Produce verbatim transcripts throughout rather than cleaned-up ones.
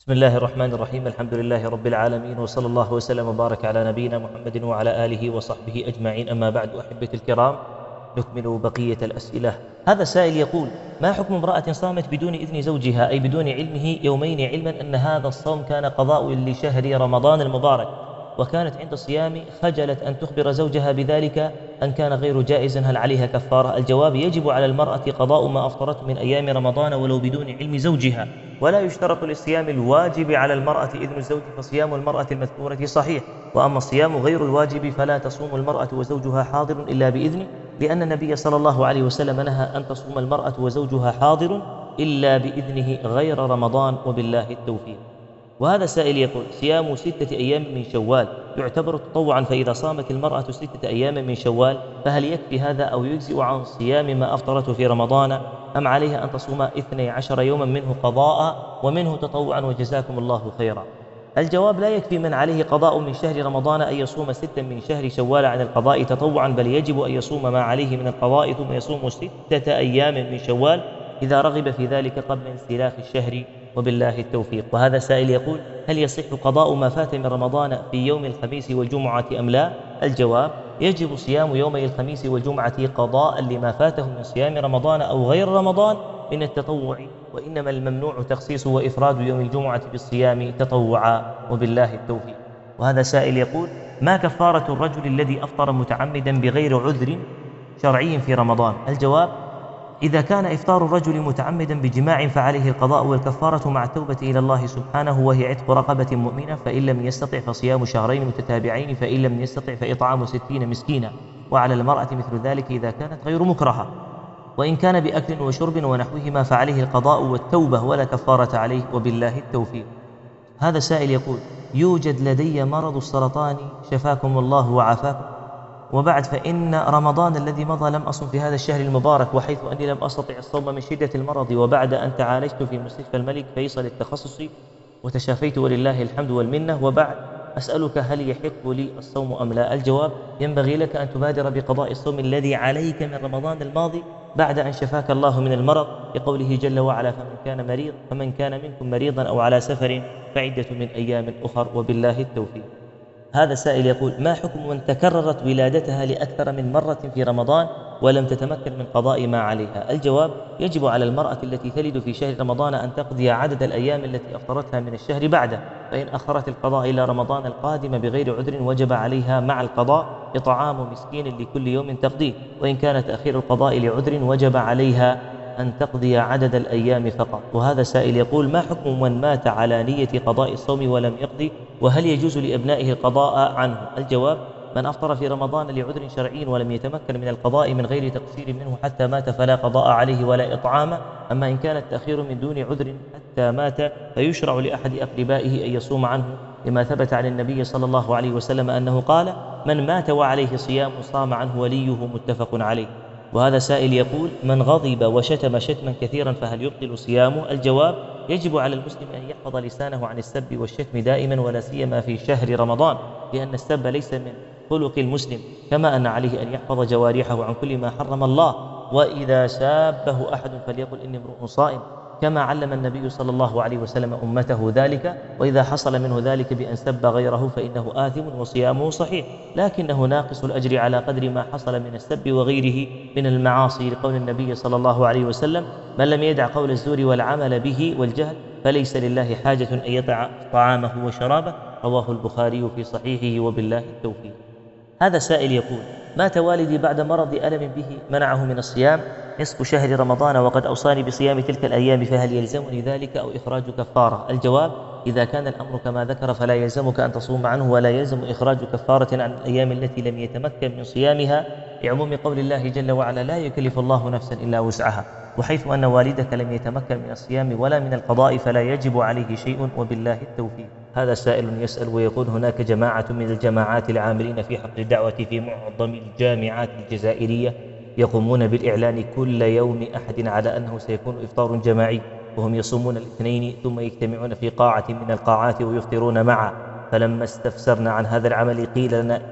بسم الله الرحمن الرحيم. الحمد لله رب العالمين، وصلى الله وسلم وبارك على نبينا محمد وعلى آله وصحبه أجمعين. أما بعد، أحبتي الكرام، نكمل بقية الأسئلة. هذا سائل يقول: ما حكم امرأة صامت بدون إذن زوجها، أي بدون علمه، يومين، علما أن هذا الصوم كان قضاء لشهر رمضان المبارك، وكانت عند الصيام خجلت أن تخبر زوجها بذلك أن كان غير جائز، هل عليها كفارة؟ الجواب: يجب على المرأة قضاء ما أفطرته من أيام رمضان ولو بدون علم زوجها، ولا يشترط للصيام الواجب على المرأة إذن الزوج، فصيام المرأة المذكورة صحيح. وأما الصيام غير الواجب فلا تصوم المرأة وزوجها حاضر إلا بإذنه، لأن النبي صلى الله عليه وسلم نهى أن تصوم المرأة وزوجها حاضر إلا بإذنه غير رمضان، وبالله التوفيق. وهذا السائل يقول: صيام ستة أيام من شوال يعتبر تطوعا، فإذا صامت المرأة ستة أيام من شوال فهل يكفي هذا أو يجزئ عن صيام ما أفطرته في رمضان، أم عليها أن تصوم اثني عشر يوما منه قضاء ومنه تطوعا؟ وجزاكم الله خيرا. الجواب: لا يكفي من عليه قضاء من شهر رمضان أن يصوم ستا من شهر شوال عن القضاء تطوعا، بل يجب أن يصوم ما عليه من القضاء ثم يصوم ستة أيام من شوال إذا رغب في ذلك قبل انسلاخ الشهر، وبالله التوفيق. وهذا سائل يقول: هل يصح قضاء ما فات من رمضان في يوم الخميس والجمعة أم لا؟ الجواب: يجب صيام يومي الخميس والجمعة قضاء لما فاته من صيام رمضان أو غير رمضان من التطوع، وإنما الممنوع تخصيص وإفراد يوم الجمعة بالصيام تطوعا، وبالله التوفيق. وهذا سائل يقول: ما كفارة الرجل الذي أفطر متعمدا بغير عذر شرعي في رمضان؟ الجواب: إذا كان إفطار الرجل متعمدا بجماع فعليه القضاء والكفارة مع التوبة إلى الله سبحانه، وهي عتق رقبة مؤمنة، فإن لم يستطع فصيام شهرين متتابعين، فإن لم يستطع فإطعام ستين مسكينا، وعلى المرأة مثل ذلك إذا كانت غير مكرهة. وإن كان بأكل وشرب ونحوهما فعليه القضاء والتوبة ولا كفارة عليه، وبالله التوفيق. هذا سائل يقول: يوجد لدي مرض السرطان شفاكم الله وعافاكم، وبعد فإن رمضان الذي مضى لم أصم في هذا الشهر المبارك، وحيث أني لم أستطع الصوم من شدة المرض، وبعد أن تعالجت في مستشفى الملك فيصل التخصصي وتشافيت ولله الحمد والمنة، وبعد أسألك هل يحق لي الصوم أم لا؟ الجواب: ينبغي لك أن تبادر بقضاء الصوم الذي عليك من رمضان الماضي بعد أن شفاك الله من المرض، لقوله جل وعلا: فمن كان مريض فمن كان منكم مريضا أو على سفر فعدة من أيام أخر، وبالله التوفيق. هذا السائل يقول: ما حكم من تكررت ولادتها لأكثر من مرة في رمضان ولم تتمكن من قضاء ما عليها؟ الجواب: يجب على المرأة التي تلد في شهر رمضان أن تقضي عدد الأيام التي أفطرتها من الشهر بعده، فإن أخرت القضاء إلى رمضان القادم بغير عذر وجب عليها مع القضاء إطعام مسكين لكل يوم تقضيه، وإن كان تأخير القضاء لعذر وجب عليها أن تقضي عدد الأيام فقط. وهذا سائل يقول: ما حكم من مات على نية قضاء الصوم ولم يقضي، وهل يجوز لأبنائه القضاء عنه؟ الجواب: من أفطر في رمضان لعذر شرعي ولم يتمكن من القضاء من غير تقصير منه حتى مات فلا قضاء عليه ولا إطعام، أما إن كان التأخير من دون عذر حتى مات فيشرع لأحد أقربائه أن يصوم عنه، لما ثبت عن النبي صلى الله عليه وسلم أنه قال: من مات وعليه صيام صام عنه وليه، متفق عليه. وهذا سائل يقول: من غضب وشتم شتما كثيرا فهل يبطل صيامه؟ الجواب: يجب على المسلم أن يحفظ لسانه عن السب والشتم دائما، ولا سيما في شهر رمضان، لأن السب ليس من خلق المسلم، كما أن عليه أن يحفظ جوارحه عن كل ما حرم الله، وإذا سابه أحد فليقل إني امرؤ صائم، كما علم النبي صلى الله عليه وسلم أمته ذلك، وإذا حصل منه ذلك بأن سب غيره فإنه آثم وصيامه صحيح، لكنه ناقص الأجر على قدر ما حصل من السب وغيره من المعاصي، لقول النبي صلى الله عليه وسلم: من لم يدع قول الزور والعمل به والجهل فليس لله حاجة أن يطع طعامه وشرابه، رواه البخاري في صحيحه، وبالله التوفيق. هذا سائل يقول: مات والدي بعد مرض ألم به منعه من الصيام نصف شهر رمضان وقد أوصاني بصيام تلك الأيام، فهل يلزمني ذلك أو إخراج كفارة؟ الجواب: إذا كان الأمر كما ذكر فلا يلزمك أن تصوم عنه، ولا يلزم إخراج كفارة عن الأيام التي لم يتمكن من صيامها، لعموم قول الله جل وعلا: لا يكلف الله نفسا إلا وسعها، وحيث أن والدك لم يتمكن من الصيام ولا من القضاء فلا يجب عليه شيء، وبالله التوفيق. هذا سائل يسأل ويقول: هناك جماعة من الجماعات العاملين في حقل الدعوة في معظم الجامعات الجزائرية يقومون بالإعلان كل يوم أحد على أنه سيكون إفطار جماعي، وهم يصومون الاثنين ثم يجتمعون في قاعة من القاعات ويفطرون معا، فلما استفسرنا عن هذا العمل قيل لنا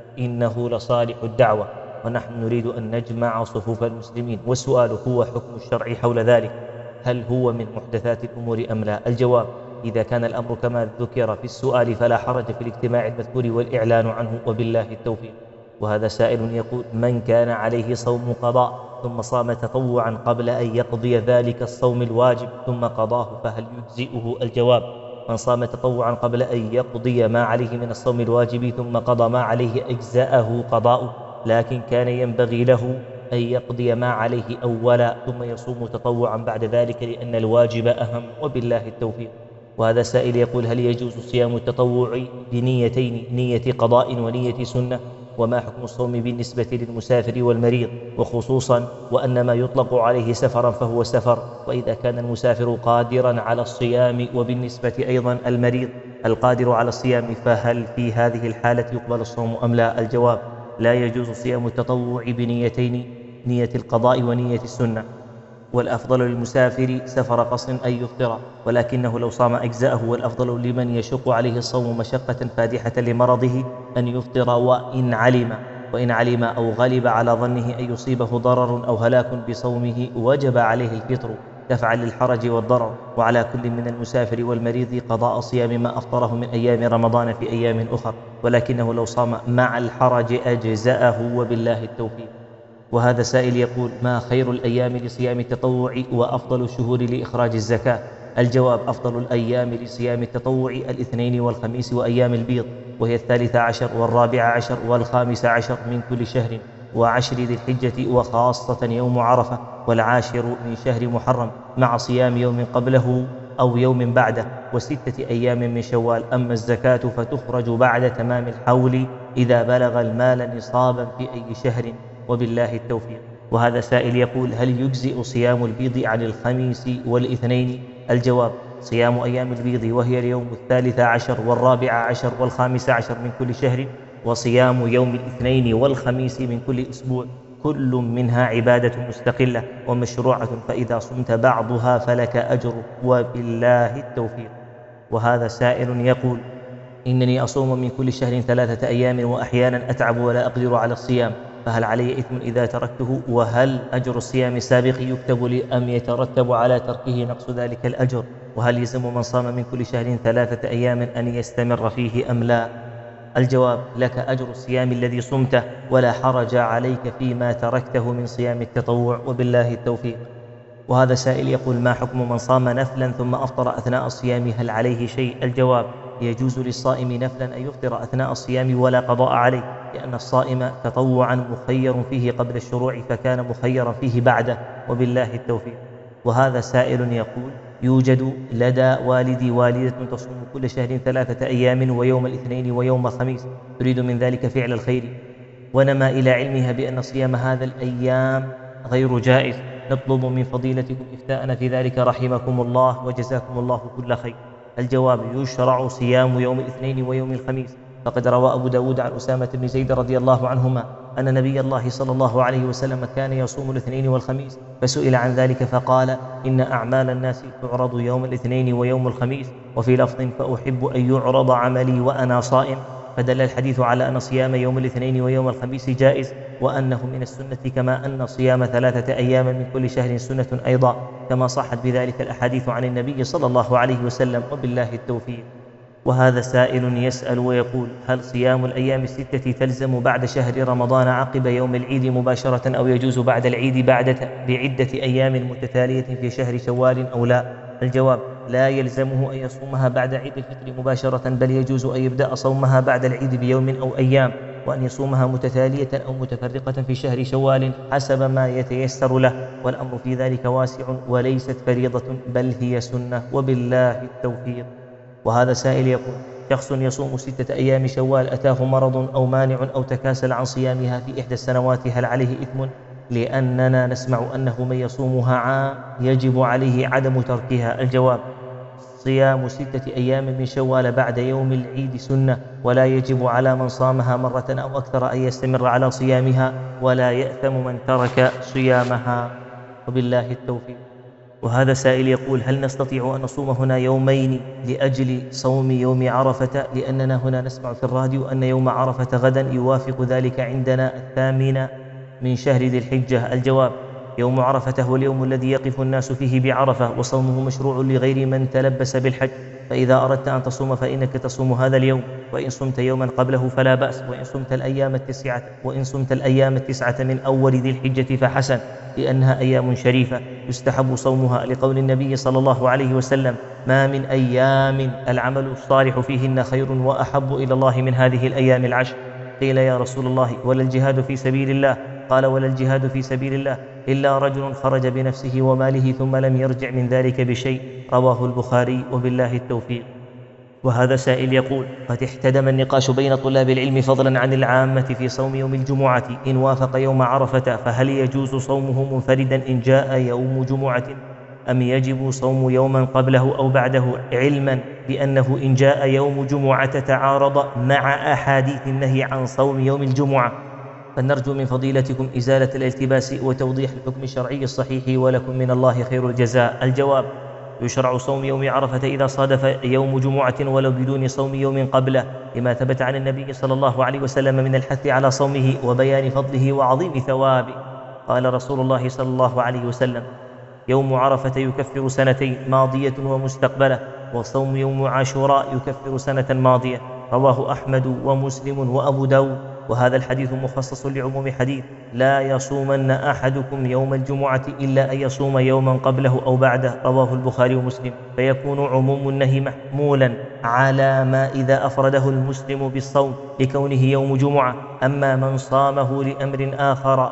إنه لصالح الدعوة، ونحن نريد أن نجمع صفوف المسلمين، والسؤال هو حكم الشرع حول ذلك، هل هو من محدثات الأمور أم لا؟ الجواب: إذا كان الأمر كما ذكر في السؤال فلا حرج في الاجتماع المذكور والإعلان عنه، وبالله التوفيق. وهذا سائل يقول: من كان عليه صوم قضاء ثم صام تطوعا قبل أن يقضي ذلك الصوم الواجب ثم قضاه فهل يجزئه؟ الجواب: من صام تطوعا قبل أن يقضي ما عليه من الصوم الواجب ثم قضى ما عليه أجزأه قضاؤه، لكن كان ينبغي له أن يقضي ما عليه أولا ثم يصوم تطوعا بعد ذلك لأن الواجب أهم، وبالله التوفيق. وهذا سائل يقول: هل يجوز صيام التطوع بنيتين، نية قضاء ونية سنة؟ وما حكم الصوم بالنسبة للمسافر والمريض، وخصوصا وأن ما يطلق عليه سفرا فهو سفر، وإذا كان المسافر قادرا على الصيام وبالنسبة أيضا المريض القادر على الصيام فهل في هذه الحالة يقبل الصوم أم لا؟ الجواب: لا يجوز صيام التطوع بنيتين، نية القضاء ونية السنة، والأفضل للمسافر سفر قصد أن يفطر، ولكنه لو صام أجزأه، والأفضل لمن يشق عليه الصوم مشقة فادحة لمرضه أن يفطر وإن علم وإن علم أو غلب على ظنه أن يصيبه ضرر أو هلاك بصومه وجب عليه الفطر دفعا للحرج والضرر. وعلى كل من المسافر والمريض قضاء صيام ما أفطره من أيام رمضان في أيام أخر، ولكنه لو صام مع الحرج أجزأه، وبالله التوفيق. وهذا سائل يقول: ما خير الأيام لصيام التطوع وأفضل الشهور لإخراج الزكاة؟ الجواب: أفضل الأيام لصيام التطوع الاثنين والخميس وأيام البيض، وهي الثالث عشر والرابع عشر والخامس عشر من كل شهر، وعشر ذي الحجة، وخاصة يوم عرفة، والعاشر من شهر محرم، مع صيام يوم قبله أو يوم بعده، وستة أيام من شوال. أما الزكاة فتخرج بعد تمام الحول إذا بلغ المال نصابا في أي شهر، وبالله التوفيق. وهذا سائل يقول: هل يجزئ صيام البيض عن الخميس والاثنين؟ الجواب: صيام أيام البيض وهي اليوم الثالث عشر والرابع عشر والخامس عشر من كل شهر، وصيام يوم الاثنين والخميس من كل أسبوع، كل منها عبادة مستقلة ومشروعة، فإذا صمت بعضها فلك أجر، وبالله التوفيق. وهذا سائل يقول: إنني أصوم من كل شهر ثلاثة أيام وأحيانا أتعب ولا أقدر على الصيام، فهل علي إثم إذا تركته؟ وهل أجر الصيام السابق يكتب لي أم يترتب على تركه نقص ذلك الأجر؟ وهل يلزم من صام من كل شهر ثلاثة أيام أن يستمر فيه أم لا؟ الجواب: لك أجر الصيام الذي صمته، ولا حرج عليك فيما تركته من صيام التطوع، وبالله التوفيق. وهذا سائل يقول: ما حكم من صام نفلا ثم أفطر أثناء الصيام، هل عليه شيء؟ الجواب: يجوز للصائم نفلا أن يفطر أثناء الصيام ولا قضاء عليه، لأن الصائم تطوعا مخير فيه قبل الشروع فكان مخيرا فيه بعده، وبالله التوفيق. وهذا سائل يقول: يوجد لدى والدي والدة تصوم كل شهر ثلاثة أيام ويوم الاثنين ويوم الخميس، تريد من ذلك فعل الخير، ونما إلى علمها بأن صيام هذا الأيام غير جائز، نطلب من فضيلتكم إفتاءنا في ذلك رحمكم الله وجزاكم الله كل خير. الجواب: يشرع صيام يوم الاثنين ويوم الخميس، فقد روى أبو داود عن أسامة بن زيد رضي الله عنهما أن نبي الله صلى الله عليه وسلم كان يصوم الاثنين والخميس، فسئل عن ذلك فقال: إن أعمال الناس تعرض يوم الاثنين ويوم الخميس، وفي لفظ: فأحب أن يعرض عملي وأنا صائم، فدل الحديث على أن صيام يوم الاثنين ويوم الخميس جائز، وأنه من السنة، كما أن صيام ثلاثة أيام من كل شهر سنة أيضا، كما صحت بذلك الأحاديث عن النبي صلى الله عليه وسلم، وبالله التوفيق. وهذا سائل يسأل ويقول: هل صيام الأيام الستة تلزم بعد شهر رمضان عقب يوم العيد مباشرة، أو يجوز بعد العيد بعد بعدة أيام متتالية في شهر شوال أو لا؟ الجواب: لا يلزمه أن يصومها بعد عيد الفطر مباشرة، بل يجوز أن يبدأ صومها بعد العيد بيوم أو أيام، وأن يصومها متتالية أو متفرقة في شهر شوال حسب ما يتيسر له، والأمر في ذلك واسع وليست فريضة بل هي سنة، وبالله التوفيق. وهذا سائل يقول: شخص يصوم ستة أيام شوال أتاه مرض أو مانع أو تكاسل عن صيامها في إحدى السنوات، هل عليه إثم؟ لأننا نسمع أنه من يصومها عام يجب عليه عدم تركها. الجواب: صيام ستة أيام من شوال بعد يوم العيد سنة، ولا يجب على من صامها مرة أو أكثر أن يستمر على صيامها، ولا يأثم من ترك صيامها، وبالله التوفيق. وهذا سائل يقول: هل نستطيع أن نصوم هنا يومين لأجل صوم يوم عرفة، لأننا هنا نسمع في الراديو أن يوم عرفة غدا يوافق ذلك عندنا الثامن من شهر ذي الحجة؟ الجواب: يوم عرفة هو اليوم الذي يقف الناس فيه بعرفة، وصومه مشروع لغير من تلبس بالحج، فإذا أردت أن تصوم فإنك تصوم هذا اليوم، وإن صمت يوما قبله فلا بأس، وإن صمت الأيام التسعة وإن صمت الأيام التسعة من أول ذي الحجة فحسن، لأنها أيام شريفة يستحب صومها، لقول النبي صلى الله عليه وسلم: ما من أيام العمل الصالح فيهن خير وأحب إلى الله من هذه الأيام العشر. قيل: يا رسول الله ولا الجهاد في سبيل الله؟ قال: ولا الجهاد في سبيل الله إلا رجل خرج بنفسه وماله ثم لم يرجع من ذلك بشيء. رواه البخاري، وبالله التوفيق. وهذا سائل يقول: قد احتدم النقاش بين طلاب العلم فضلا عن العامة في صوم يوم الجمعة إن وافق يوم عرفة، فهل يجوز صومه منفردا إن جاء يوم جمعة، أم يجب صوم يوما قبله أو بعده، علما بأنه إن جاء يوم جمعة تعارض مع أحاديث النهي عن صوم يوم الجمعة؟ فنرجو من فضيلتكم إزالة الالتباس وتوضيح الحكم الشرعي الصحيح، ولكم من الله خير الجزاء. الجواب: يشرع صوم يوم عرفة إذا صادف يوم جمعة ولو بدون صوم يوم قبله، لما ثبت عن النبي صلى الله عليه وسلم من الحث على صومه وبيان فضله وعظيم ثوابه. قال رسول الله صلى الله عليه وسلم: يوم عرفة يكفر سنتين ماضية ومستقبلة، وصوم يوم عاشوراء يكفر سنة ماضية. رواه أحمد ومسلم وأبو داود. وهذا الحديث مخصص لعموم حديث: لا يصومن أحدكم يوم الجمعة إلا أن يصوم يوما قبله أو بعده. رواه البخاري ومسلم. فيكون عموم النهي محمولا على ما إذا أفرده المسلم بالصوم لكونه يوم جمعة. أما من صامه لأمر آخر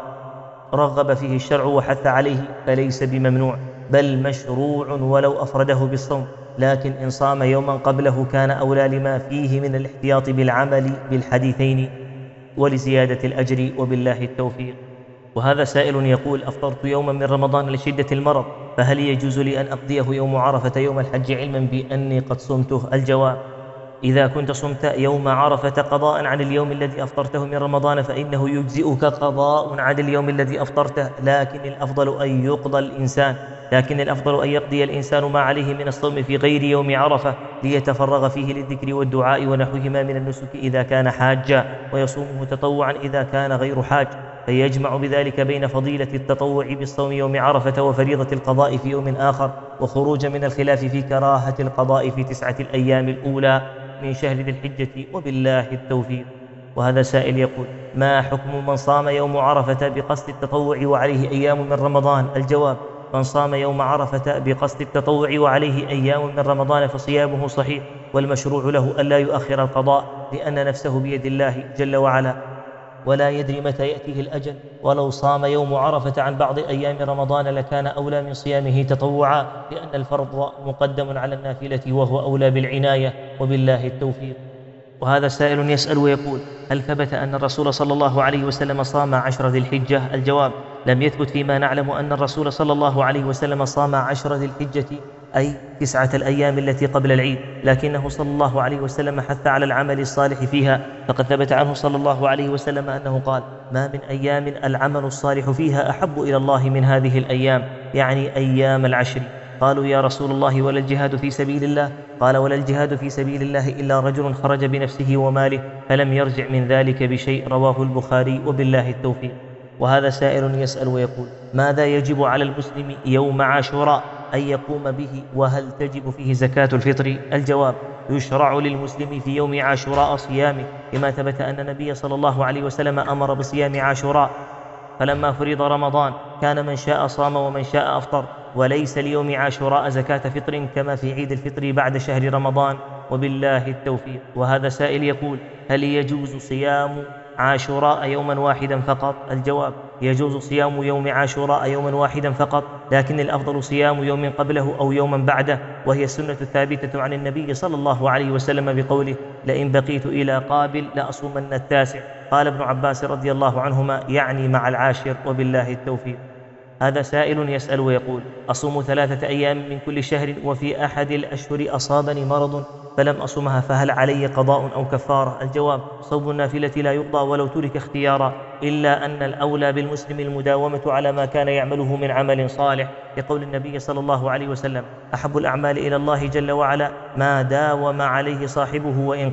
رغب فيه الشرع وحث عليه فليس بممنوع، بل مشروع ولو أفرده بالصوم، لكن إن صام يوما قبله كان أولى لما فيه من الاحتياط بالعمل بالحديثين ولزيادة الأجر، وبالله التوفيق. وهذا سائل يقول: أفطرت يوما من رمضان لشدة المرض، فهل يجوز لي أن أقضيه يوم عرفة يوم الحج علما بأني قد صمته؟ الجواب: إذا كنت صمت يوم عرفة قضاء عن اليوم الذي أفطرته من رمضان فإنه يجزئك قضاء عن اليوم الذي أفطرته، لكن الأفضل أن يقضى الإنسان لكن الأفضل أن يقضي الإنسان ما عليه من الصوم في غير يوم عرفة ليتفرغ فيه للذكر والدعاء ونحوهما من النسك إذا كان حاجا، ويصومه تطوعا إذا كان غير حاج، فيجمع بذلك بين فضيلة التطوع بالصوم يوم عرفة وفريضة القضاء في يوم آخر، وخروج من الخلاف في كراهة القضاء في تسعة الأيام الأولى من شهر ذي الحجة، وبالله التوفيق. وهذا سائل يقول: ما حكم من صام يوم عرفة بقصد التطوع وعليه أيام من رمضان؟ الجواب: من صام يوم عرفة بقصد التطوع وعليه أيام من رمضان فصيامه صحيح، والمشروع له ألا يؤخر القضاء، لأن نفسه بيد الله جل وعلا ولا يدري متى يأتيه الأجل، ولو صام يوم عرفة عن بعض أيام رمضان لكان أولى من صيامه تطوعا، لأن الفرض مقدم على النافلة وهو أولى بالعناية، وبالله التوفيق. وهذا سائل يسأل ويقول: هل ثبت أن الرسول صلى الله عليه وسلم صام عشر ذي الحجة؟ الجواب: لم يثبت فيما نعلم أن الرسول صلى الله عليه وسلم صام عشر ذي الحجة، أي تسعة الأيام التي قبل العيد، لكنه صلى الله عليه وسلم حث على العمل الصالح فيها، فقد ثبت عنه صلى الله عليه وسلم أنه قال: ما من أيام العمل الصالح فيها أحب إلى الله من هذه الأيام، يعني أيام العشر. قالوا: يا رسول الله ولا الجهاد في سبيل الله؟ قال: ولا الجهاد في سبيل الله إلا رجل خرج بنفسه وماله فلم يرجع من ذلك بشيء. رواه البخاري، وبالله التوفيق. وهذا سائل يسأل ويقول: ماذا يجب على المسلم يوم عاشوراء أن يقوم به، وهل تجب فيه زكاة الفطر؟ الجواب: يشرع للمسلم في يوم عاشوراء صيامه، لما ثبت أن النبي صلى الله عليه وسلم أمر بصيام عاشوراء، فلما فرض رمضان كان من شاء صام ومن شاء أفطر، وليس ليوم عاشوراء زكاة فطر كما في عيد الفطر بعد شهر رمضان، وبالله التوفيق. وهذا سائل يقول: هل يجوز صيام عاشوراء يوما واحدا فقط؟ الجواب: يجوز صيام يوم عاشوراء يوما واحدا فقط، لكن الأفضل صيام يوم قبله أو يوما بعده، وهي السنة الثابتة عن النبي صلى الله عليه وسلم بقوله: لئن بقيت إلى قابل لأصومن التاسع. قال ابن عباس رضي الله عنهما: يعني مع العاشر، وبالله التوفيق. هذا سائل يسأل ويقول: أصوم ثلاثة أيام من كل شهر، وفي أحد الأشهر أصابني مرض فلم أصمها، فهل علي قضاء أو كفارة؟ الجواب: صوم النافلة لا يقضى ولو ترك اختيارا، إلا أن الأولى بالمسلم المداومة على ما كان يعمله من عمل صالح، لقول النبي صلى الله عليه وسلم: أحب الأعمال إلى الله جل وعلا ما داوم عليه صاحبه وإن قل.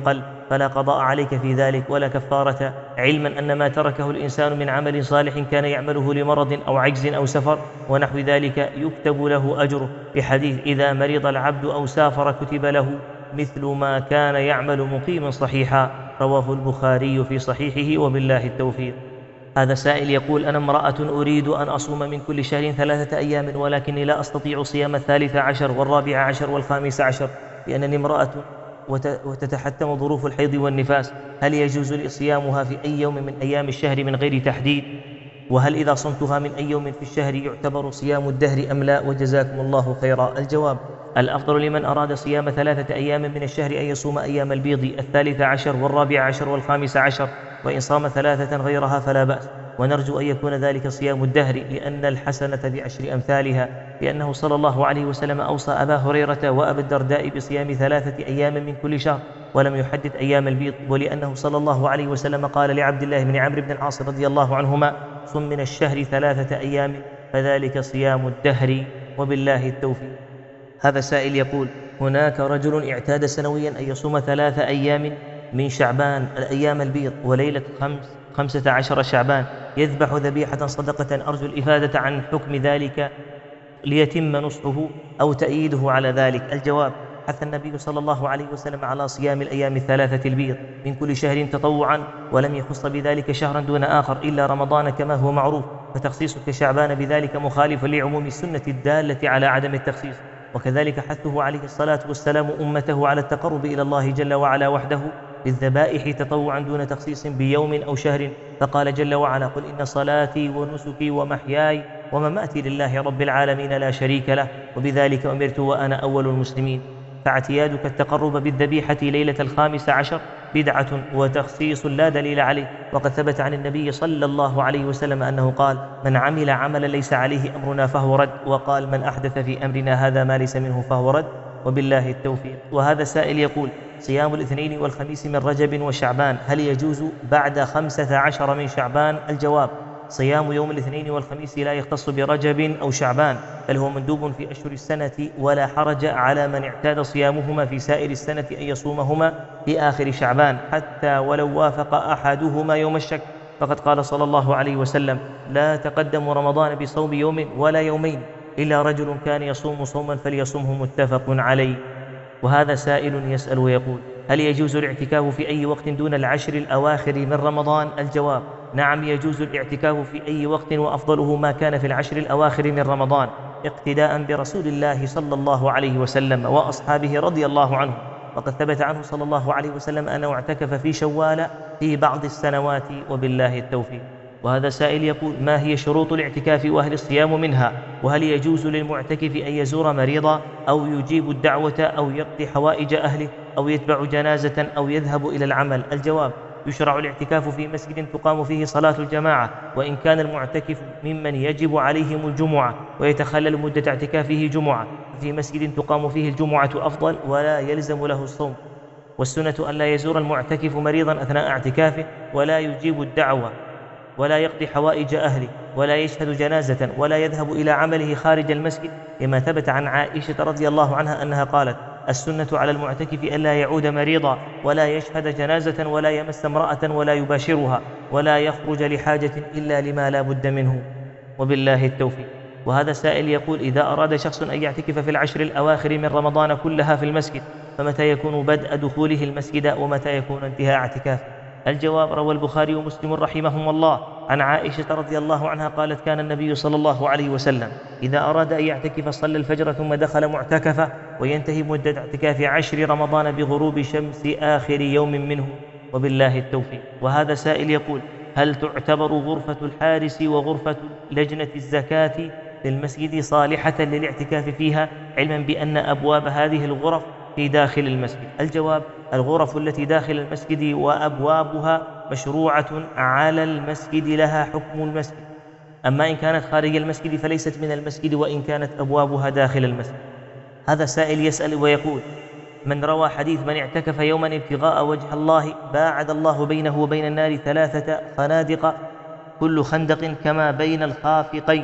فلا قضاء عليك في ذلك ولا كفارة، علما أن ما تركه الإنسان من عمل صالح كان يعمله لمرض أو عجز أو سفر ونحو ذلك يكتب له أجره، بحديث إذا مرض العبد أو سافر كتب له مثل ما كان يعمل مقيما صحيحا، رواه البخاري في صحيحه، وبالله التوفيق. هذا سائل يقول: أنا امرأة أريد أن أصوم من كل شهر ثلاثة أيام، ولكني لا أستطيع صيام الثالث عشر والرابع عشر والخامس عشر لأنني امرأة وتتحتم ظروف الحيض والنفاس، هل يجوز لي صيامها في أي يوم من أيام الشهر من غير تحديد؟ وهل إذا صمتها من أي يوم في الشهر يعتبر صيام الدهر أم لا؟ وجزاكم الله خيرا. الجواب: الأفضل لمن أراد صيام ثلاثة أيام من الشهر أن يصوم أيام البيض الثالث عشر والرابع عشر والخامس عشر، وإن صام ثلاثة غيرها فلا بأس، ونرجو أن يكون ذلك صيام الدهر لأن الحسنة بعشر أمثالها، لأنه صلى الله عليه وسلم أوصى أبا هريرة وأبا الدرداء بصيام ثلاثة أيام من كل شهر ولم يحدد أيام البيض، ولأنه صلى الله عليه وسلم قال لعبد الله بن عمرو بن العاص رضي الله عنهما: صم من الشهر ثلاثة أيام فذلك صيام الدهر، وبالله التوفيق. هذا سائل يقول: هناك رجل اعتاد سنويا أن يصوم ثلاثة أيام من شعبان الأيام البيض وليلة خمس خمسة عشر شعبان يذبح ذبيحة صدقة، أرجو الإفادة عن حكم ذلك ليتم نصحه أو تأييده على ذلك. الجواب: حث النبي صلى الله عليه وسلم على صيام الأيام الثلاثة البيض من كل شهر تطوعا، ولم يخص بذلك شهرا دون آخر إلا رمضان كما هو معروف، فتخصيصك شعبان بذلك مخالف لعموم السنة الدالة على عدم التخصيص. وكذلك حثه عليه الصلاة والسلام أمته على التقرب إلى الله جل وعلا وحده بالذبائح تطوعا دون تخصيص بيوم أو شهر، فقال جل وعلا: قل إن صلاتي ونسكي ومحياي ومماتي لله رب العالمين لا شريك له وبذلك أمرت وأنا أول المسلمين. فاعتيادك التقرب بالذبيحة ليلة الخامس عشر بدعة وتخصيص لا دليل عليه، وقد ثبت عن النبي صلى الله عليه وسلم أنه قال: من عمل عملا ليس عليه أمرنا فهو رد، وقال: من أحدث في أمرنا هذا ما ليس منه فهو رد، وبالله التوفيق. وهذا سائل يقول: صيام الاثنين والخميس من رجب وشعبان هل يجوز بعد خمسة عشر من شعبان؟ الجواب: صيام يوم الاثنين والخميس لا يختص برجب أو شعبان، بل هو مندوب في أشهر السنة، ولا حرج على من اعتاد صيامهما في سائر السنة أن يصومهما في آخر شعبان حتى ولو وافق أحدهما يوم الشك، فقد قال صلى الله عليه وسلم: لا تقدم رمضان بصوم يوم ولا يومين إلا رجل كان يصوم صوما فليصمه، متفق عليه. وهذا سائل يسأل ويقول: هل يجوز الاعتكاف في أي وقت دون العشر الأواخر من رمضان؟ الجواب: نعم، يجوز الاعتكاف في أي وقت، وأفضله ما كان في العشر الأواخر من رمضان اقتداء برسول الله صلى الله عليه وسلم وأصحابه رضي الله عنهم، وقد ثبت عنه صلى الله عليه وسلم أنه اعتكف في شوال في بعض السنوات، وبالله التوفيق. وهذا سائل يقول: ما هي شروط الاعتكاف وهل الصيام منها؟ وهل يجوز للمعتكف أن يزور مريضا أو يجيب الدعوة أو يقضي حوائج أهله أو يتبع جنازة أو يذهب إلى العمل؟ الجواب: يشرع الاعتكاف في مسجد تقام فيه صلاة الجماعة، وإن كان المعتكف ممن يجب عليهم الجمعة ويتخلل مدة اعتكافه جمعة، في مسجد تقام فيه الجمعة أفضل ولا يلزم له الصوم. والسنة أن لا يزور المعتكف مريضا أثناء اعتكافه، ولا يجيب الدعوة، ولا يقضي حوائج أهله، ولا يشهد جنازة، ولا يذهب إلى عمله خارج المسجد، لما ثبت عن عائشة رضي الله عنها أنها قالت: السنة على المعتكف ألا يعود مريضا، ولا يشهد جنازة، ولا يمس امرأة، ولا يباشرها، ولا يخرج لحاجة إلا لما لا بد منه، وبالله التوفيق. وهذا سائل يقول: إذا أراد شخص أن يعتكف في العشر الأواخر من رمضان كلها في المسجد، فمتى يكون بدء دخوله المسجد ومتى يكون انتهاء اعتكافه؟ الجواب: روى البخاري ومسلم رحمهم الله عن عائشة رضي الله عنها قالت: كان النبي صلى الله عليه وسلم إذا أراد أن يعتكف صلى الفجر ثم دخل معتكفه، وينتهي مدة اعتكاف عشر رمضان بغروب شمس آخر يوم منه، وبالله التوفيق. وهذا سائل يقول: هل تعتبر غرفة الحارس وغرفة لجنة الزكاة للمسجد صالحة للاعتكاف فيها، علما بأن أبواب هذه الغرف في داخل المسجد؟ الجواب: الغرف التي داخل المسجد وأبوابها مشروعة على المسجد، لها حكم المسجد، أما إن كانت خارج المسجد فليست من المسجد وإن كانت أبوابها داخل المسجد. هذا سائل يسأل ويقول: من روى حديث من اعتكف يوما ابتغاء وجه الله باعد الله بينه وبين النار ثلاثة خنادق كل خندق كما بين الخافقين،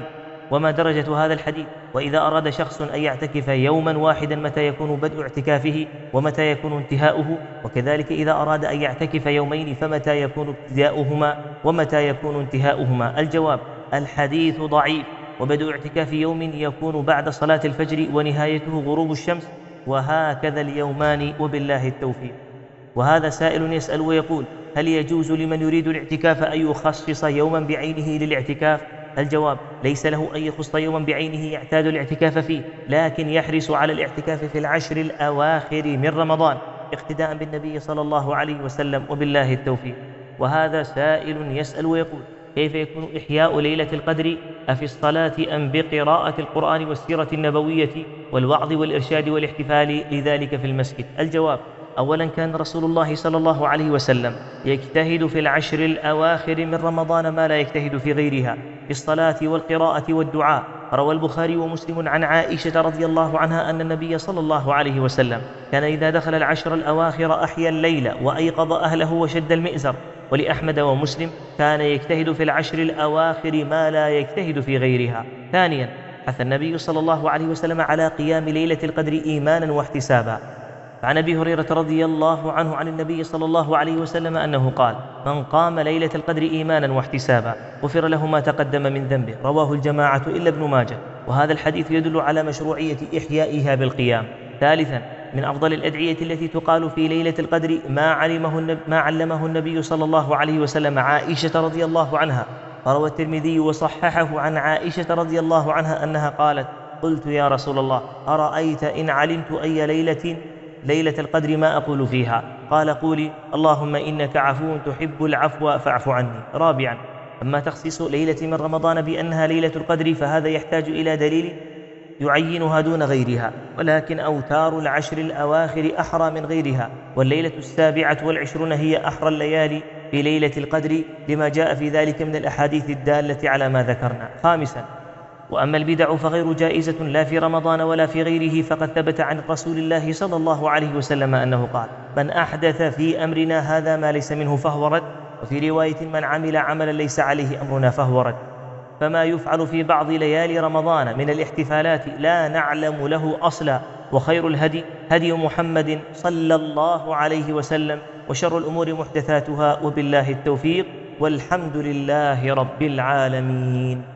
وما درجة هذا الحديث؟ وإذا أراد شخص أن يعتكف يوما واحدا متى يكون بدء اعتكافه ومتى يكون انتهاؤه؟ وكذلك إذا أراد أن يعتكف يومين فمتى يكون ابتداؤهما ومتى يكون انتهاؤهما؟ الجواب: الحديث ضعيف، وبدء اعتكاف يوم يكون بعد صلاة الفجر ونهايته غروب الشمس، وهكذا اليومان، وبالله التوفيق. وهذا سائل يسأل ويقول: هل يجوز لمن يريد الاعتكاف أن يخصص يوما بعينه للاعتكاف؟ الجواب: ليس له أن يخص يوما بعينه يعتاد الاعتكاف فيه، لكن يحرص على الاعتكاف في العشر الأواخر من رمضان اقتداء بالنبي صلى الله عليه وسلم، وبالله التوفيق. وهذا سائل يسأل ويقول: كيف يكون إحياء ليلة القدر أفي الصلاة أم بقراءة القرآن والسيرة النبوية والوعظ والإرشاد والاحتفال لذلك في المسجد؟ الجواب: أولا، كان رسول الله صلى الله عليه وسلم يجتهد في العشر الأواخر من رمضان ما لا يجتهد في غيرها في الصلاة والقراءة والدعاء. روى البخاري ومسلم عن عائشة رضي الله عنها أن النبي صلى الله عليه وسلم كان إذا دخل العشر الأواخر أحيا الليل وأيقظ أهله وشد المئزر. ولأحمد ومسلم: كان يجتهد في العشر الأواخر ما لا يجتهد في غيرها. ثانيا، حث النبي صلى الله عليه وسلم على قيام ليلة القدر إيمانا واحتسابا. عن أبي هريرة رضي الله عنه عن النبي صلى الله عليه وسلم أنه قال: من قام ليلة القدر إيمانا واحتسابا غفر له ما تقدم من ذنبه. رواه الجماعة إلا ابن ماجه. وهذا الحديث يدل على مشروعية إحيائها بالقيام. ثالثا، من أفضل الأدعية التي تقال في ليلة القدر ما علمه النبي ما علمه النبي صلى الله عليه وسلم عائشة رضي الله عنها. فروى الترمذي وصححه عن عائشة رضي الله عنها أنها قالت: قلت يا رسول الله أرأيت إن علمت أي ليلة ليلة القدر ما أقول فيها؟ قال: قولي اللهم إنك عفو تحب العفو فاعف عني. رابعا، أما تخصيص ليلة من رمضان بأنها ليلة القدر فهذا يحتاج إلى دليل يعينها دون غيرها، ولكن أوتار العشر الأواخر أحرى من غيرها، والليلة السابعة والعشرون هي أحرى الليالي في ليلة القدر لما جاء في ذلك من الأحاديث الدالة على ما ذكرنا. خامسا، وأما البدع فغير جائزة لا في رمضان ولا في غيره، فقد ثبت عن رسول الله صلى الله عليه وسلم أنه قال: من أحدث في أمرنا هذا ما ليس منه فهو رد. وفي رواية: من عمل عملا ليس عليه أمرنا فهو رد. فما يفعل في بعض ليالي رمضان من الاحتفالات لا نعلم له أصلا، وخير الهدي هدي محمد صلى الله عليه وسلم، وشر الأمور محدثاتها، وبالله التوفيق، والحمد لله رب العالمين.